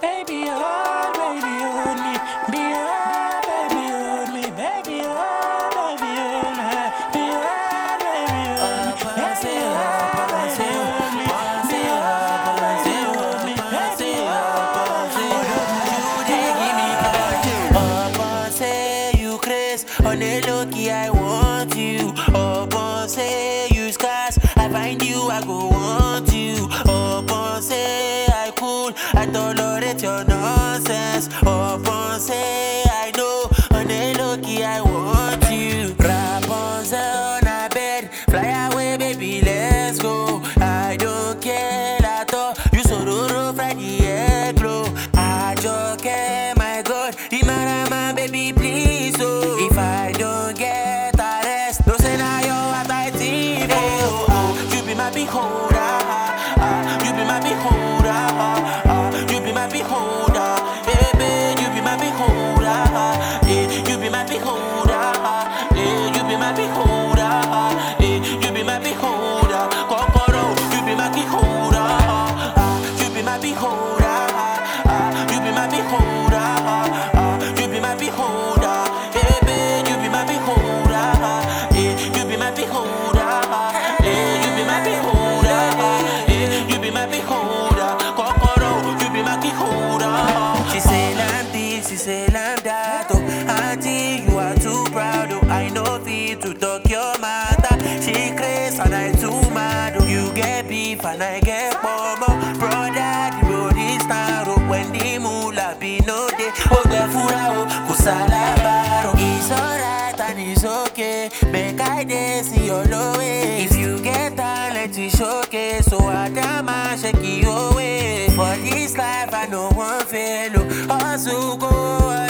Baby, hold me. Be hard, baby, hold me. Baby, hold, baby, hold me. Be hard, baby, hold me. Baby, hard, baby, hold me. Be hard, baby, hold me. Baby, hard, Say you craze on a low-key, I want you. Say you scarce, I find you, I go want you. Say I cool, I tolerate your nonsense. Say I know on a low-key, I want you. Rapunzel on a bed, fly away, baby, let's go. I don't care at all, you so roro, Friday, yeah, glow. I just care, my God, Imarama, baby, please, oh. If I don't get a rest, no say now you're a tight team, you be my beholder, you be my beholder, you be my beholder, baby, you be my beholder, you be my beholder, you be my beholder, you be my beholder, Kokoro, you be my beholder, you be my beholder, you be my beholder, you be my beholder, baby, you be my beholder, you be my beholder, you be my beholder, you be my beholder, Kokoro, you be my beholder. She say I'm this, she say I'm that, oh, auntie, you are too proud, oh, I know fit to talk your matter. She crazy and I too mad, oh, you get beef and I get bomb, oh, brother, the road is narrow, when the moolah be no day, oh, the fura, oh, kusalabaro. It's alright and it's okay, make I dance in your low way. If you get talent, to showcase, so I damn shake you away. For this life, I know one fail, oh, also go